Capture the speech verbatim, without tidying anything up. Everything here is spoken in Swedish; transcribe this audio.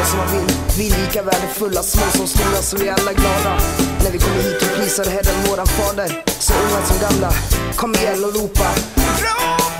vad som man vill. Vi är lika värdefulla, små som stora, så vi är alla glada när vi kommer hit och prisar Herren våran fader. Så unga som gamla, kom igen och ropa.